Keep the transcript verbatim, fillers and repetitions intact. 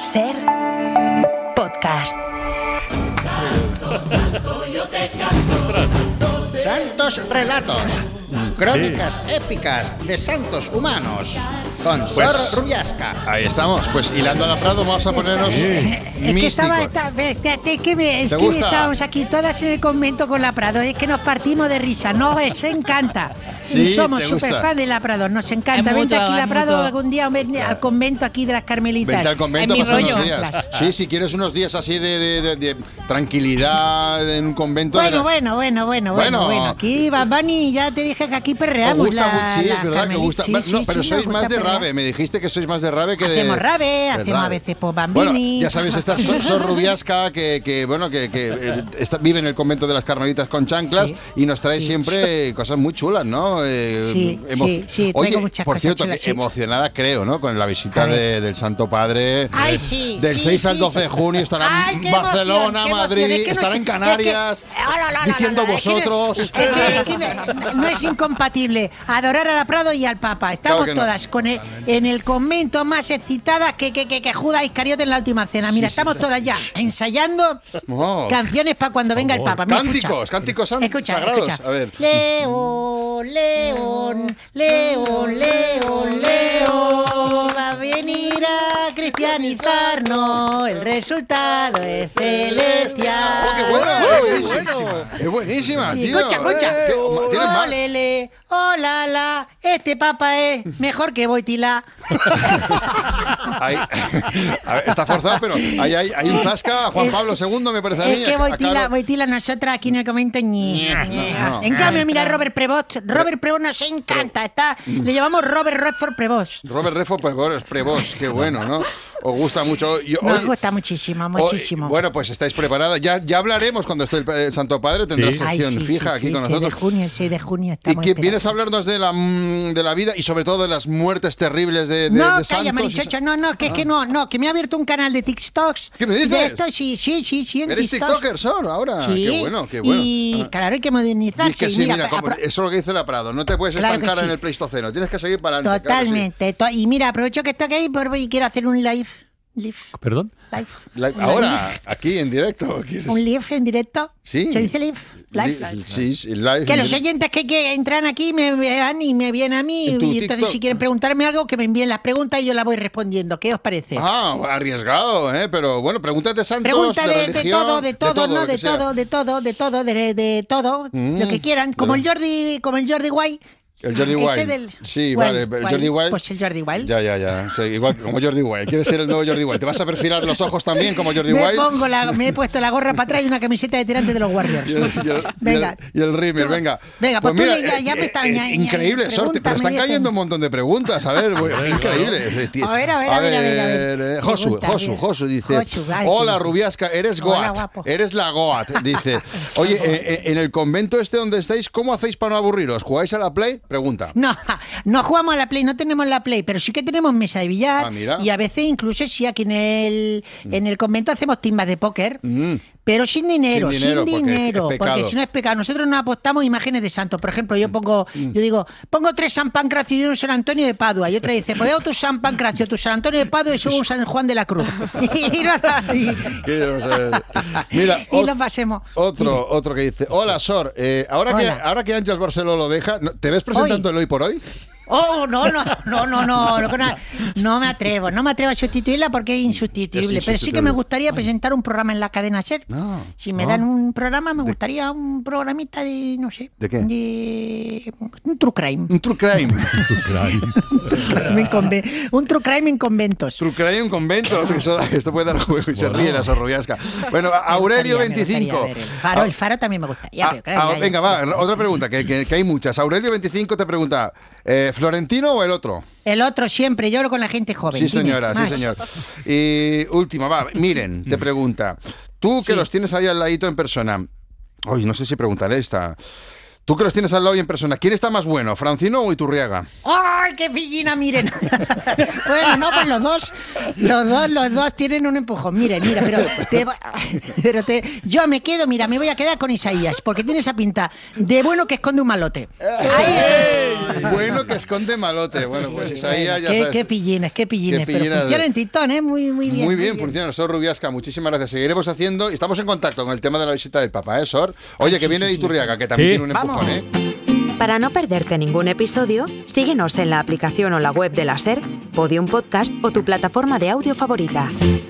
Ser podcast. Santo, santo, yo te canto. Santos relatos, crónicas sí. épicas de santos humanos, con pues, Sor Rubiasca. Ahí estamos, pues hilando a la Prado vamos a ponernos sí. Es que estaba, está, es que, me, es que estábamos aquí todas en el convento con la Prado, es que nos partimos de risa, nos encanta. Sí, y somos súper fan de la Prado, nos encanta. Es Vente mutuo, aquí la Prado mutuo. algún día claro. al convento aquí de las Carmelitas. Vente al convento, pasar unos días. Sí, si quieres unos días así de, de, de, de tranquilidad en un convento. Bueno, de las... bueno, bueno, bueno, bueno, bueno. Aquí, Babani, ya te dije que aquí perreamos. Gusta, la, sí, la es verdad que gusta. Sí, no, sí, pero sí, sois más de perrear. rave. Me dijiste que sois más de rave que de. Hacemos rave, hacemos rave. a veces pues Bambini. Bueno, ya sabéis, esta Sor, Sor Rubiasca que, que bueno, que, que eh, está, vive en el convento de las Carmelitas con chanclas sí, y nos trae sí, siempre sí. cosas muy chulas, ¿no? Eh, sí, emo- sí, sí, Oye, traigo muchas por cosas cierto, chulas, que sí. emocionada creo, ¿no? Con la visita de, del Santo Padre. Ay, sí. Del sí, seis sí, al doce sí. de junio estará Ay, en qué Barcelona, emoción, Madrid, es que estará no en sé, Canarias, es que, oh, la, la, la, diciendo la, la, vosotros. Es que, es que no, no es incompatible adorar a la Prado y al Papa. Estamos claro no. todas con el, en el convento más excitadas que, que, que, que Judas Iscariote en la última cena. Mira, sí, estamos sí, todas sí. ya ensayando oh. canciones para cuando venga oh, el Papa. Mira, cánticos, escucha. cánticos san- escucha, sagrados. Escucha. A ver. León, león, león, león, león. Va a venir a cristianizarnos. El resultado es celestial. Oh, qué buena, oh, es buenísima. Bueno. Es buenísima, sí, tío. Escucha, escucha. Eh, ¿Tienes más? Olele, hola, la. Este Papa es mejor que Boitila. Hay, a ver, está forzado, pero hay, hay, hay un zasca a Juan es, Pablo segundo, me parece a mí. Es que Boitila, claro. Boitila nosotras aquí en el comento ni. No, no, en cambio, mira, Robert Prevost. Robert Prevost nos encanta. Está, le llamamos Robert Redford Prevost. Robert Redford Prevost, Prevost, qué bueno, ¿no? Os gusta mucho. Yo, Nos hoy, gusta muchísimo, muchísimo. Hoy, bueno, pues estáis preparadas. Ya, ya hablaremos cuando esté el, el Santo Padre. Tendrá sí. sección Ay, sí, fija sí, aquí sí, con seis nosotros. de junio, seis de junio estamos y que vienes a hablarnos de la, de la vida y sobre todo de las muertes terribles de, de, no, de calla, Marichocho, no, no, que es ah. que no, no, que me ha abierto un canal de TikToks. ¿Qué me dices? De esto, sí, sí, sí, sí. ¿Eres TikToker, Son, ahora? Sí. Qué bueno, qué bueno. Y ah. claro, hay que modernizarse. Y es que sí, mira, mira, como, eso es lo que dice la Prado. No te puedes claro estancar sí. en el Pleistoceno. Tienes que seguir para adelante. Totalmente. Claro sí. Y mira, aprovecho que estoy aquí y quiero hacer un live. Live. ¿Perdón? Live. live. Ahora, live. Aquí en directo. ¿Quieres? ¿Un live en directo? Sí. ¿Se dice live? Live. Li- sí, sí, live. Que los oyentes que, que entran aquí me vean y me vienen a mí. Y entonces, TikTok? si quieren preguntarme algo, que me envíen las preguntas y yo las voy respondiendo. ¿Qué os parece? Ah, arriesgado, ¿eh? Pero bueno, preguntas de santos, Pregunta de, de religión. De todo, de todo, de todo no, de todo, de todo, de todo, de, de todo, mm, lo que quieran. Como el Jordi, como el Jordi Wild. El Jordi Wild. Del... Sí, Wild, vale. El Wild. Jordi Wild. Pues el Jordi Wild. Ya, ya, ya. Sí, igual como Jordi Wild. ¿Quieres ser el nuevo Jordi Wild? ¿Te vas a perfilar los ojos también como Jordi me Wild? Pongo la, me he puesto la gorra para atrás y una camiseta de tirante de los Warriors. y, el, y, el, venga. Y el, el Rimmer, venga. Venga, pues, pues mira, tú ya, ya eh, me está... eh, ña, increíble, Sorte, pero están cayendo un montón de preguntas. A ver, increíble. A ver, a ver, a ver. A ver, a ver, a ver. Josu, Pregunta, Josu, Josu dice: Josu, ay, hola, Rubiasca, eres Hola, Goat. guapo. Eres la Goat. Dice: oye, eh, en el convento este donde estáis, ¿cómo hacéis para no aburriros? ¿Jugáis a la Play? Pregunta. No, no jugamos a la Play, no tenemos la Play, pero sí que tenemos mesa de billar. Ah, mira. Y a veces incluso sí, aquí en el, en el convento hacemos timbas de póker. Mm. Pero sin dinero, sin dinero, sin dinero porque, porque, porque si no es pecado. Nosotros no apostamos imágenes de santos. Por ejemplo, yo pongo, yo digo, pongo tres San Pancracio y un San Antonio de Padua. Y otra dice, pues veo tu San Pancracio, tu San Antonio de Padua y subo un San Juan de la Cruz. y, y, Mira, y los pasemos. Otro, Dime. otro que dice, hola Sor, eh, ahora, Hola. Que, ahora que Ángels Barceló lo deja, ¿te ves presentando Hoy. el Hoy por Hoy? Oh, no, no, no, no, no, no, no, no me atrevo, no me atrevo a sustituirla porque es insustituible, Es pero sí que me gustaría presentar un programa en la cadena SER. No, si me no. dan un programa, me ¿De? gustaría un programita de, no sé. ¿De qué? De un true crime. Un True Crime. un, true crime en conven- un true crime en conventos. True Crime en conventos, que eso, esto puede dar juego y se ríe la Sor Rubiasca. Bueno, Aurelio Me gustaría, me veinticinco. gustaría ver el faro, el faro también me gustaría. Ah, pero claro, ah, ya, ya. venga, va, otra pregunta, que, que, que hay muchas. Aurelio veinticinco te pregunta, eh, ¿Florentino o el otro? El otro siempre, yo hablo con la gente joven. Sí, dime. señora, Más. sí, señor. Y última, va, Miren, te pregunta, tú que Sí. los tienes ahí al ladito en persona, oye, no sé si preguntaré esta, Tú que los tienes al lado y en persona, ¿quién está más bueno, Francino o Iturriaga? ¡Ay, qué pillina, miren! Bueno, no, pues los dos, los dos, los dos tienen un empujón. Miren, mira, pero, te, pero te, yo me quedo, mira, me voy a quedar con Isaías, porque tiene esa pinta de bueno que esconde un malote. ¡Ey! Bueno que esconde malote. Bueno, pues Isaías ya qué, sabes. Qué pillines, qué pillines. Qué pillines pero funciona de... en Titón, ¿eh? Muy, muy bien. Muy bien, funciona. Sor Rubiasca, muchísimas gracias. Seguiremos haciendo y estamos en contacto con el tema de la visita del Papa, ¿eh, Sor? Oye, Ay, que sí, viene sí, de Iturriaga, que también Sí. tiene un empujón, ¿eh? Para no perderte ningún episodio, síguenos en la aplicación o la web de la SER, Podium Podcast o tu plataforma de audio favorita.